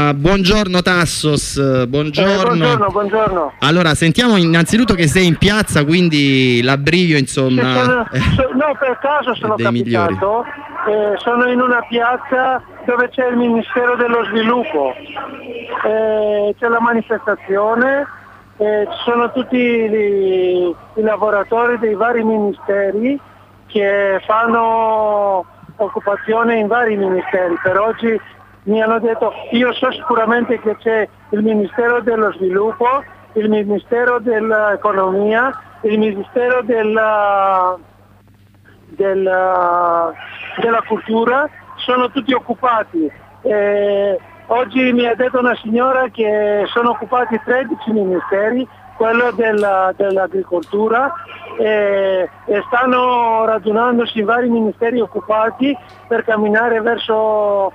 Allora, buongiorno Tassos, buongiorno. Buongiorno. Allora, sentiamo innanzitutto che sei in piazza, quindi l'abbrivio, insomma... No, per caso sono capitato, sono in una piazza dove c'è il Ministero dello Sviluppo, c'è la manifestazione, ci sono tutti i lavoratori dei vari ministeri che fanno occupazione in vari ministeri. Per oggi mi hanno detto, io so sicuramente che c'è il Ministero dello Sviluppo, il Ministero dell'Economia, il Ministero della Cultura, sono tutti occupati. Oggi mi ha detto una signora che sono occupati 13 ministeri, quello dell'agricoltura, e stanno radunandosi in vari ministeri occupati per camminare verso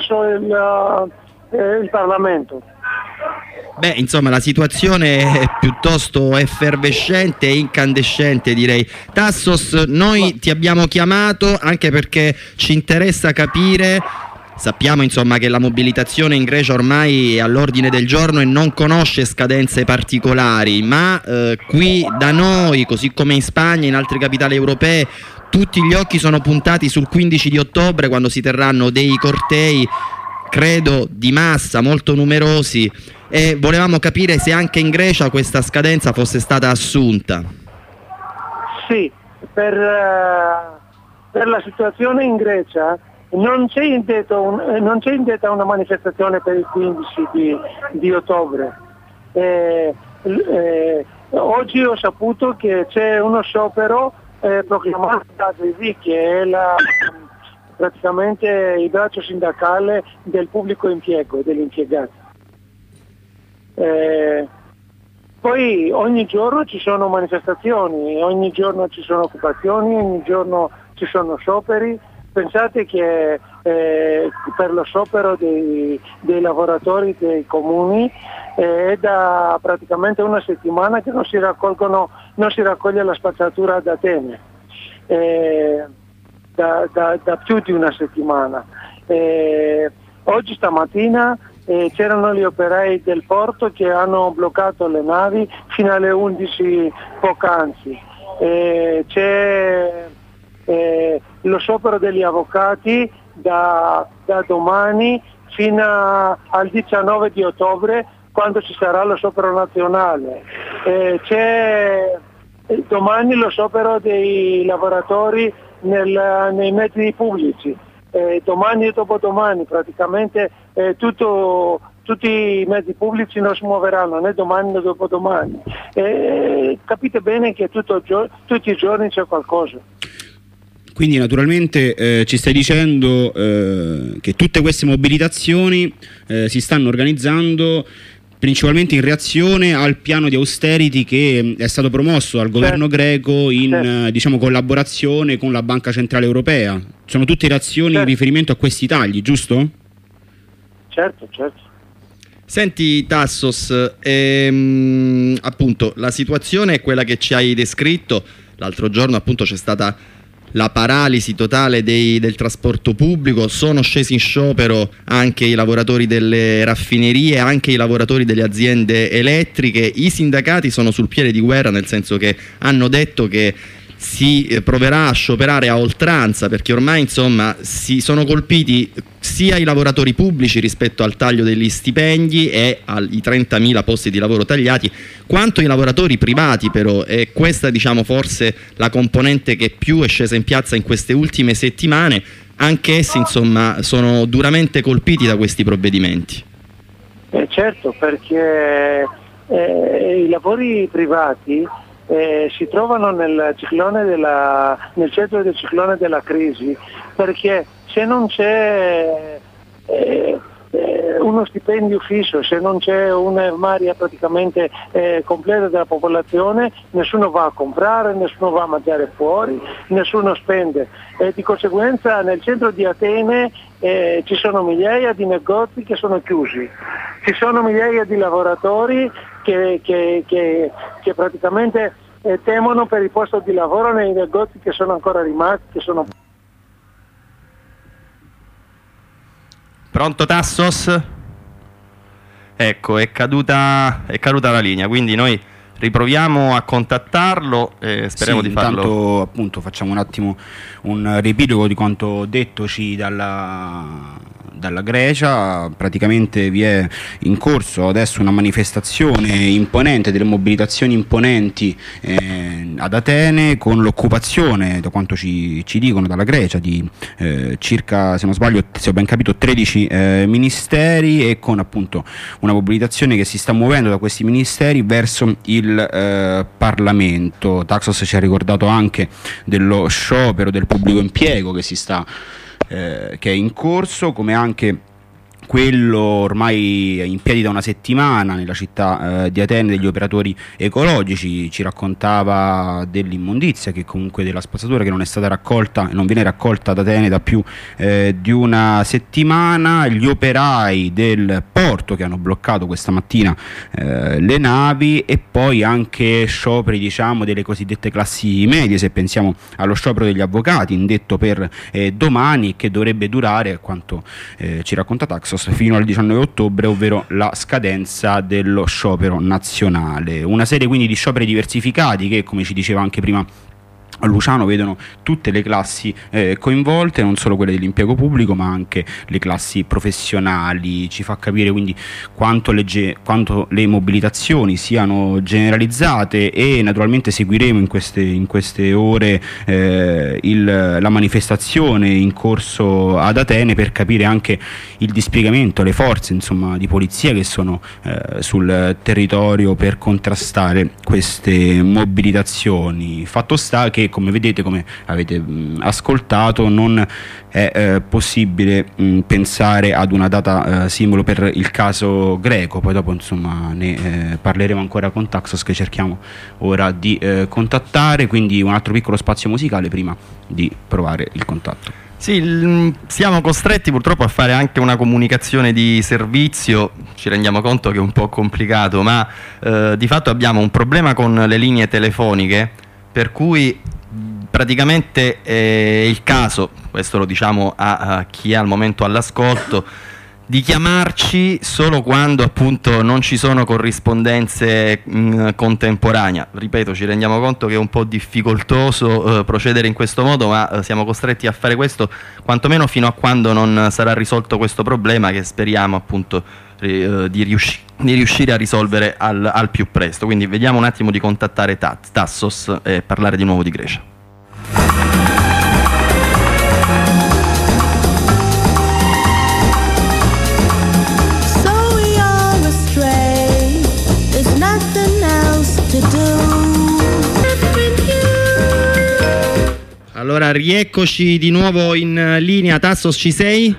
il Parlamento. Beh, insomma, la situazione è piuttosto effervescente e incandescente, direi. Tassos, noi ti abbiamo chiamato anche perché ci interessa capire. Sappiamo insomma che la mobilitazione in Grecia ormai è all'ordine del giorno e non conosce scadenze particolari, ma qui da noi, così come in Spagna e in altre capitali europee, tutti gli occhi sono puntati sul 15 di ottobre, quando si terranno dei cortei, credo di massa, molto numerosi, e volevamo capire se anche in Grecia questa scadenza fosse stata assunta. Sì, per la situazione in Grecia non c'è indetta una manifestazione per il 15 di ottobre. Oggi ho saputo che c'è uno sciopero proclamato da ADV, che è praticamente il braccio sindacale del pubblico impiego, degli impiegati. Poi ogni giorno ci sono manifestazioni, ogni giorno ci sono occupazioni, ogni giorno ci sono scioperi. Pensate che per lo sciopero dei lavoratori dei comuni è da praticamente una settimana che non si raccoglie la spazzatura ad Atene, da più di una settimana. Oggi stamattina c'erano gli operai del porto che hanno bloccato le navi fino alle 11 poc'anzi. C'è lo sciopero degli avvocati da domani fino al 19 di ottobre, quando ci sarà lo sciopero nazionale. C'è domani lo sciopero dei lavoratori nei mezzi pubblici. Domani e dopodomani praticamente tutti i mezzi pubblici non si muoveranno né domani né dopodomani. Capite bene che tutti i giorni c'è qualcosa. Quindi naturalmente ci stai dicendo che tutte queste mobilitazioni si stanno organizzando principalmente in reazione al piano di austerity che è stato promosso dal governo greco in diciamo, collaborazione con la Banca Centrale Europea. Sono tutte reazioni in riferimento a questi tagli, giusto? Certo. Senti Tassos, appunto la situazione è quella che ci hai descritto. L'altro giorno appunto c'è stata la paralisi totale del trasporto pubblico, sono scesi in sciopero anche i lavoratori delle raffinerie, anche i lavoratori delle aziende elettriche. I sindacati sono sul piede di guerra, nel senso che hanno detto che si proverà a scioperare a oltranza, perché ormai insomma si sono colpiti sia i lavoratori pubblici rispetto al taglio degli stipendi e ai 30.000 posti di lavoro tagliati, quanto i lavoratori privati però, e questa diciamo forse la componente che più è scesa in piazza in queste ultime settimane. Anche essi insomma sono duramente colpiti da questi provvedimenti. Certo, perché i lavori privati si trovano nel centro del ciclone della crisi, perché se non c'è uno stipendio fisso, se non c'è un'area praticamente completa della popolazione, nessuno va a comprare, nessuno va a mangiare fuori, nessuno spende. Di conseguenza nel centro di Atene ci sono migliaia di negozi che sono chiusi, ci sono migliaia di lavoratori che praticamente temono per il posto di lavoro nei negozi che sono ancora rimasti, che sono... Pronto Tassos? Ecco, è caduta la linea, quindi noi riproviamo a contattarlo e speriamo di farlo. Intanto appunto facciamo un attimo un riepilogo di quanto dettoci dalla Grecia. Praticamente vi è in corso adesso una manifestazione imponente, delle mobilitazioni imponenti ad Atene, con l'occupazione, da quanto ci dicono dalla Grecia, di circa, se non sbaglio, se ho ben capito, 13 ministeri, e con appunto una mobilitazione che si sta muovendo da questi ministeri verso il Parlamento. Taxos ci ha ricordato anche dello sciopero del pubblico impiego che che è in corso, come anche quello ormai in piedi da una settimana nella città di Atene degli operatori ecologici. Ci raccontava dell'immondizia, che comunque della spazzatura che non è stata raccolta e non viene raccolta ad Atene da più di una settimana, gli operai del porto che hanno bloccato questa mattina le navi, e poi anche scioperi, diciamo, delle cosiddette classi medie, se pensiamo allo sciopero degli avvocati indetto per domani, che dovrebbe durare, a quanto ci racconta Taxos, fino al 19 ottobre, ovvero la scadenza dello sciopero nazionale. Una serie quindi di scioperi diversificati che, come ci diceva anche prima Luciano, vedono tutte le classi coinvolte, non solo quelle dell'impiego pubblico ma anche le classi professionali. Ci fa capire quindi quanto le mobilitazioni siano generalizzate, e naturalmente seguiremo in queste ore la manifestazione in corso ad Atene, per capire anche il dispiegamento, le forze insomma di polizia che sono sul territorio per contrastare queste mobilitazioni. Fatto sta che, come vedete, come avete ascoltato, non è possibile pensare ad una data simbolo per il caso greco. Poi dopo insomma ne parleremo ancora con Taxos, che cerchiamo ora di contattare. Quindi un altro piccolo spazio musicale prima di provare il contatto. Sì, siamo costretti purtroppo a fare anche una comunicazione di servizio. Ci rendiamo conto che è un po' complicato, ma di fatto abbiamo un problema con le linee telefoniche, per cui praticamente è il caso, questo lo diciamo a chi è al momento all'ascolto, di chiamarci solo quando appunto non ci sono corrispondenze contemporanea. Ripeto, ci rendiamo conto che è un po' difficoltoso procedere in questo modo, ma siamo costretti a fare questo quantomeno fino a quando non sarà risolto questo problema, che speriamo appunto di riuscire a risolvere al più presto. Quindi vediamo un attimo di contattare Tassos e parlare di nuovo di Grecia. Allora, rieccoci di nuovo in linea. Tassos, ci sei?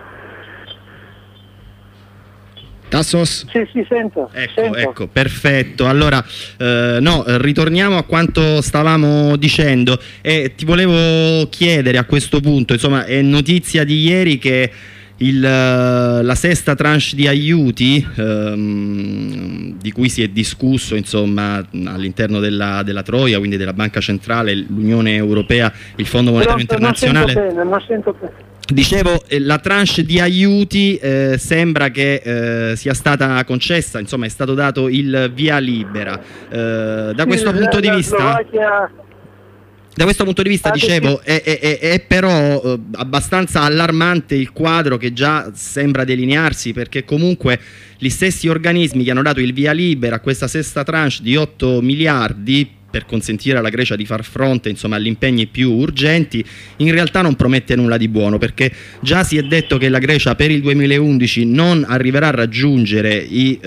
Tassos? Sì, sento. Ecco, perfetto. Allora, ritorniamo a quanto stavamo dicendo, e ti volevo chiedere a questo punto, insomma, è notizia di ieri che la sesta tranche di aiuti di cui si è discusso insomma all'interno della Troia, quindi della Banca Centrale, l'Unione Europea, il Fondo Monetario Internazionale. Non sento bene. Dicevo, la tranche di aiuti sembra che sia stata concessa, insomma è stato dato il via libera. Da questo punto di vista... Da questo punto di vista, dicevo, è però abbastanza allarmante il quadro che già sembra delinearsi, perché comunque gli stessi organismi che hanno dato il via libera a questa sesta tranche di 8 miliardi per consentire alla Grecia di far fronte insomma agli impegni più urgenti, in realtà non promette nulla di buono, perché già si è detto che la Grecia per il 2011 non arriverà a raggiungere i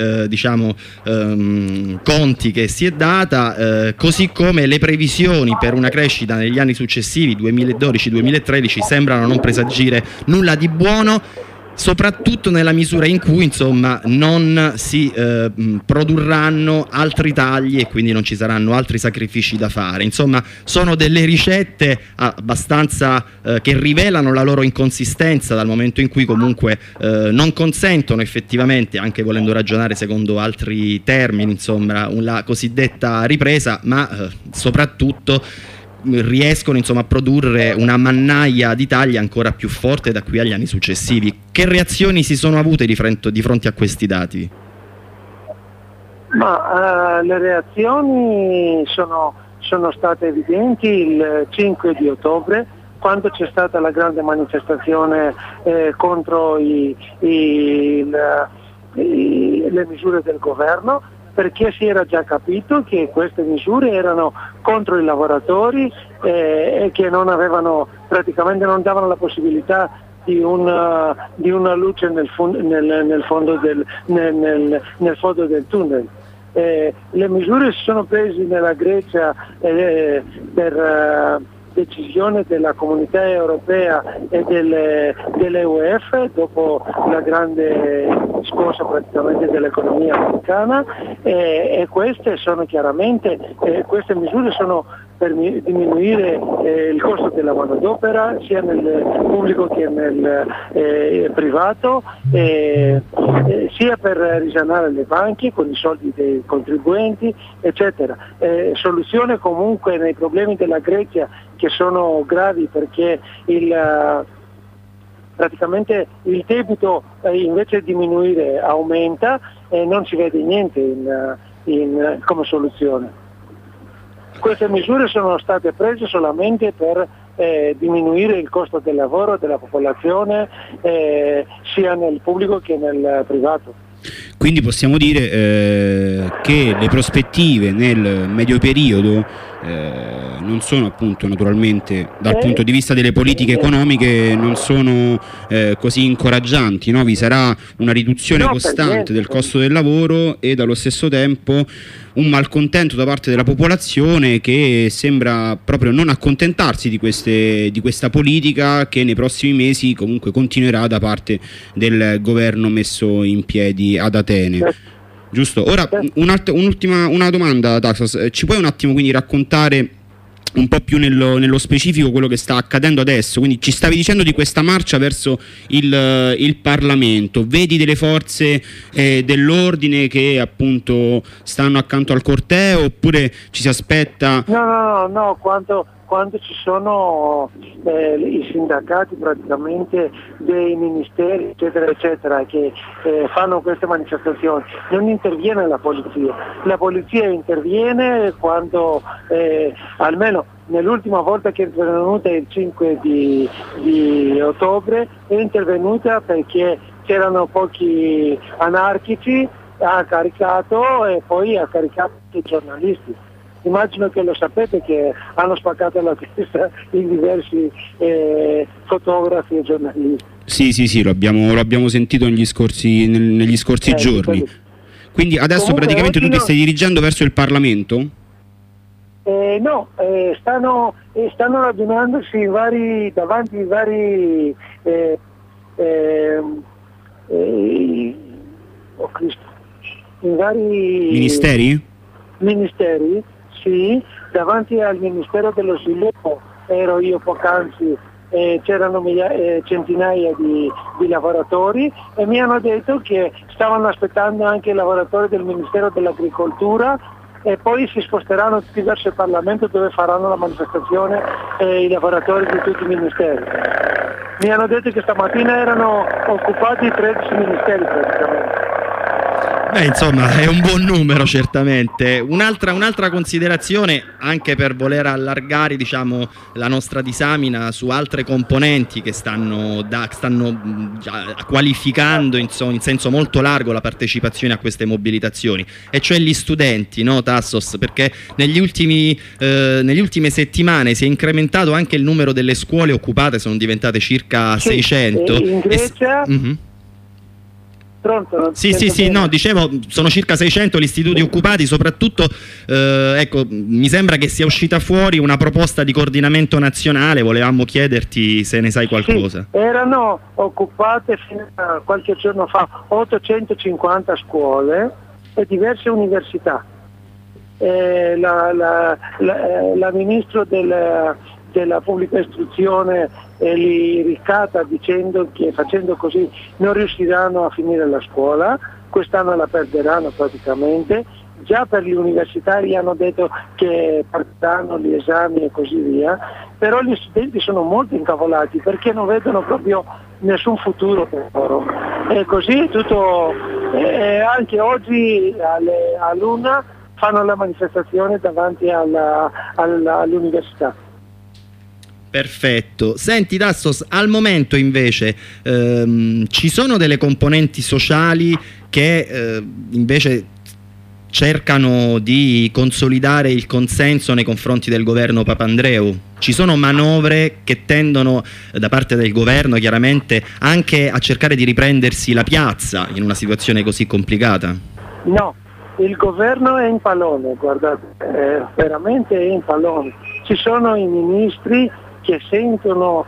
conti che si è data, così come le previsioni per una crescita negli anni successivi, 2012-2013, sembrano non presagire nulla di buono, soprattutto nella misura in cui insomma non si produrranno altri tagli e quindi non ci saranno altri sacrifici da fare. Insomma, sono delle ricette abbastanza che rivelano la loro inconsistenza, dal momento in cui comunque non consentono effettivamente, anche volendo ragionare secondo altri termini, insomma, la cosiddetta ripresa, ma soprattutto riescono insomma a produrre una mannaia di tagli ancora più forte da qui agli anni successivi. Che reazioni si sono avute di fronte a questi dati? Ma le reazioni sono state evidenti il 5 di ottobre, quando c'è stata la grande manifestazione contro le misure del governo, perché si era già capito che queste misure erano contro i lavoratori e che praticamente non davano la possibilità di una luce nel fondo del tunnel. Le misure si sono prese nella Grecia per decisione della Comunità Europea e delle UEF dopo la grande scossa praticamente dell'economia americana, e queste sono chiaramente queste misure sono per diminuire il costo della manodopera sia nel pubblico che nel privato, sia per risanare le banche con i soldi dei contribuenti, eccetera. Soluzione comunque nei problemi della Grecia, che sono gravi, perché praticamente il debito invece di diminuire aumenta e non si vede niente come soluzione. Queste misure sono state prese solamente per diminuire il costo del lavoro della popolazione, sia nel pubblico che nel privato. Quindi possiamo dire che le prospettive nel medio periodo non sono, appunto, naturalmente dal punto di vista delle politiche economiche non sono così incoraggianti, no? Vi sarà una riduzione costante del costo del lavoro e dallo stesso tempo un malcontento da parte della popolazione, che sembra proprio non accontentarsi di questa politica, che nei prossimi mesi comunque continuerà da parte del governo messo in piedi ad Atene. Giusto? Ora una domanda, Taxos. Ci puoi un attimo quindi raccontare un po' più nello specifico quello che sta accadendo adesso? Quindi ci stavi dicendo di questa marcia verso il Parlamento, vedi delle forze dell'ordine che appunto stanno accanto al corteo, oppure ci si aspetta? No, quando ci sono i sindacati praticamente dei ministeri eccetera eccetera che fanno queste manifestazioni, non interviene la polizia interviene quando almeno nell'ultima volta che è intervenuta il 5 di ottobre è intervenuta perché c'erano pochi anarchici, ha caricato e poi ha caricato i giornalisti. Immagino che lo sapete che hanno spaccato la testa in diversi fotografi e giornalisti. Sì, lo abbiamo sentito negli scorsi giorni. Quindi adesso comunque praticamente tu ti stai dirigendo verso il Parlamento? No, stanno radunandosi davanti ai vari in vari ministeri, sì, davanti al Ministero dello Sviluppo ero io poc'anzi, c'erano centinaia di lavoratori e mi hanno detto che stavano aspettando anche i lavoratori del Ministero dell'Agricoltura e poi si sposteranno tutti verso il Parlamento, dove faranno la manifestazione i lavoratori di tutti i ministeri. Mi hanno detto che stamattina erano occupati 13 ministeri praticamente. Insomma, è un buon numero certamente. Un'altra considerazione, anche per voler allargare, diciamo, la nostra disamina su altre componenti che stanno qualificando in senso molto largo la partecipazione a queste mobilitazioni, e cioè gli studenti, no, Tassos? Perché nelle ultime settimane si è incrementato anche il numero delle scuole occupate, sono diventate circa 600. In Grecia... Pronto? Sì, no, dicevo, sono circa 600 gli istituti occupati, soprattutto, ecco, mi sembra che sia uscita fuori una proposta di coordinamento nazionale, volevamo chiederti se ne sai qualcosa. Sì, erano occupate fino a qualche giorno fa 850 scuole e diverse università. La ministro della pubblica istruzione li ricatta dicendo che facendo così non riusciranno a finire la scuola, quest'anno la perderanno praticamente, già per gli universitari hanno detto che partiranno gli esami e così via, però gli studenti sono molto incavolati perché non vedono proprio nessun futuro per loro. E così tutto, anche oggi all'una fanno la manifestazione davanti all'università. Perfetto. Senti Tassos, al momento invece ci sono delle componenti sociali che invece cercano di consolidare il consenso nei confronti del governo Papandreou? Ci sono manovre che tendono da parte del governo chiaramente anche a cercare di riprendersi la piazza in una situazione così complicata? No, il governo è in pallone, guardate, veramente è in pallone. Ci sono i ministri che sentono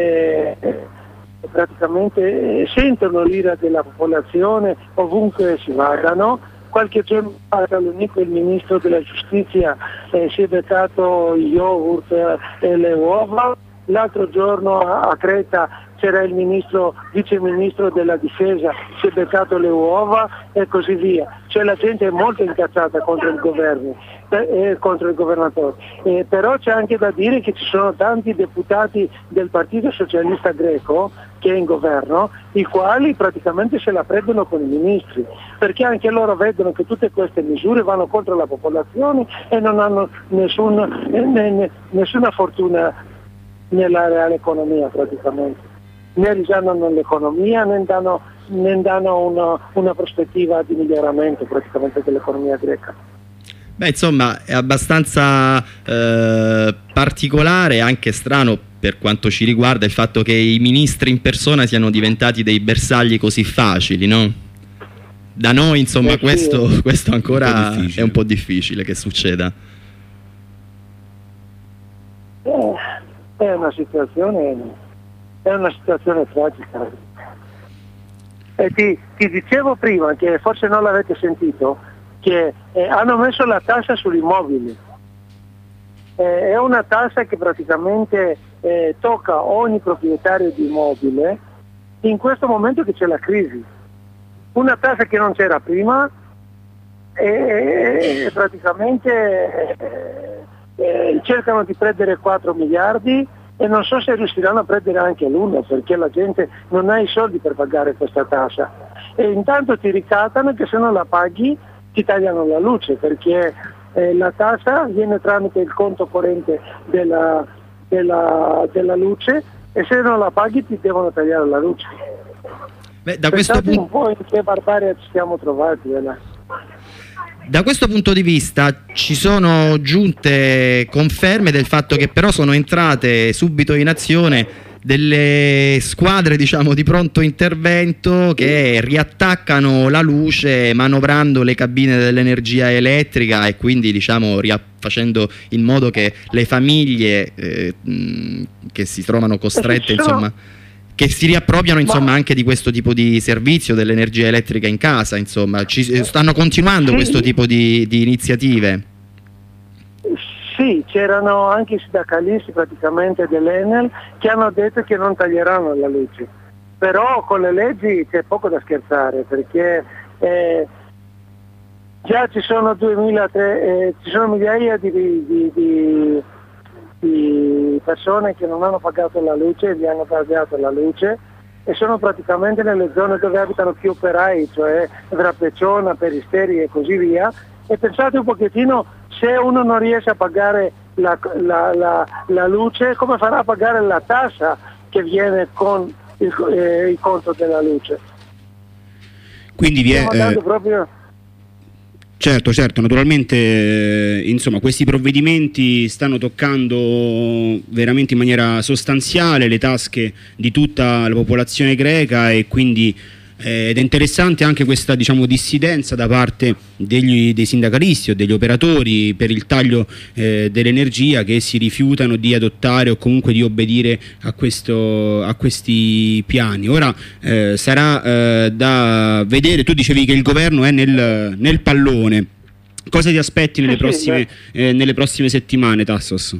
praticamente sentono l'ira della popolazione ovunque si vadano. Qualche giorno fa a Salonico il ministro della giustizia si è beccato gli yogurt e le uova, l'altro giorno a Creta c'era il vice ministro della difesa, si è beccato le uova e così via. Cioè la gente è molto incazzata contro il governo, contro il governatore. Però c'è anche da dire che ci sono tanti deputati del Partito Socialista Greco che è in governo, i quali praticamente se la prendono con i ministri, perché anche loro vedono che tutte queste misure vanno contro la popolazione e non hanno nessuna fortuna nella reale economia praticamente. Né risanano l'economia né danno una prospettiva di miglioramento praticamente dell'economia greca. Beh, insomma, è abbastanza particolare, anche strano per quanto ci riguarda, il fatto che i ministri in persona siano diventati dei bersagli così facili, no? Da noi, insomma, questo ancora è un po' difficile che succeda. È una situazione tragica. E ti dicevo prima, che forse non l'avete sentito, che hanno messo la tassa sugli immobili. È una tassa che praticamente tocca ogni proprietario di immobile in questo momento che c'è la crisi. Una tassa che non c'era prima e praticamente cercano di prendere 4 miliardi e non so se riusciranno a prendere anche l'1 perché la gente non ha i soldi per pagare questa tassa. E intanto ti ricattano che se non la paghi ti tagliano la luce perché la tassa viene tramite il conto corrente della luce e se non la paghi ti devono tagliare la luce. Beh, da questo un po' in che barbarie ci siamo trovati. Da questo punto di vista ci sono giunte conferme del fatto che però sono entrate subito in azione delle squadre, diciamo, di pronto intervento che riattaccano la luce manovrando le cabine dell'energia elettrica e quindi, diciamo, facendo in modo che le famiglie che si trovano costrette, insomma, che si riappropriano, insomma, anche di questo tipo di servizio dell'energia elettrica in casa, insomma, stanno continuando questo tipo di iniziative. Sì, c'erano anche i sindacalisti praticamente dell'Enel che hanno detto che non taglieranno la luce, però con le leggi c'è poco da scherzare perché già ci sono ci sono migliaia di persone che non hanno pagato la luce e gli hanno tagliato la luce e sono praticamente nelle zone dove abitano più operai, cioè Vrapeciona, Peristeri e così via. E pensate un pochettino, se uno non riesce a pagare la luce, come farà a pagare la tassa che viene con il conto della luce? Quindi vi è... proprio... Certo, naturalmente insomma questi provvedimenti stanno toccando veramente in maniera sostanziale le tasche di tutta la popolazione greca e quindi ed è interessante anche questa, diciamo, dissidenza da parte dei sindacalisti o degli operatori per il taglio dell'energia che si rifiutano di adottare o comunque di obbedire a questi piani. Ora sarà da vedere, tu dicevi che il governo è nel pallone, cosa ti aspetti nelle prossime settimane, Tassos?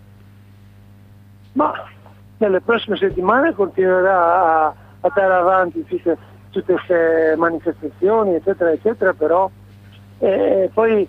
Ma nelle prossime settimane continuerà a dare avanti tutte queste manifestazioni eccetera eccetera, però Poi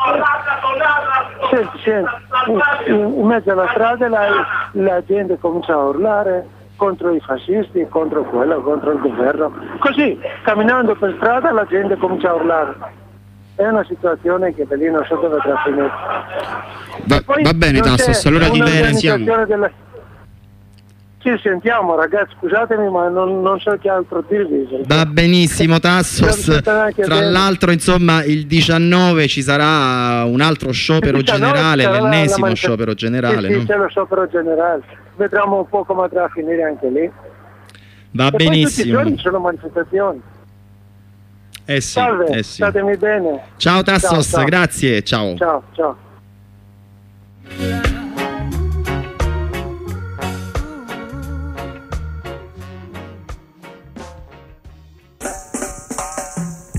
senti, in mezzo alla strada la gente comincia a urlare contro i fascisti, contro quello, contro il governo. Così, camminando per strada la gente comincia a urlare. È una situazione che da lì non so dove andrà a finire. Va bene Tassos, allora ti ringraziamo. Ci sentiamo ragazzi, scusatemi ma non so che altro dirvi. Va benissimo Tassos, tra l'altro insomma il 19 ci sarà un altro sciopero generale, l'ennesimo sciopero generale. Sì, no? c'è lo sciopero generale, vedremo un po' come andrà a finire anche lì. Va benissimo. Poi tutti i giorni ci sono manifestazioni. Sì, Salve, statemi bene. Ciao Tassos, ciao. grazie, ciao. Ciao.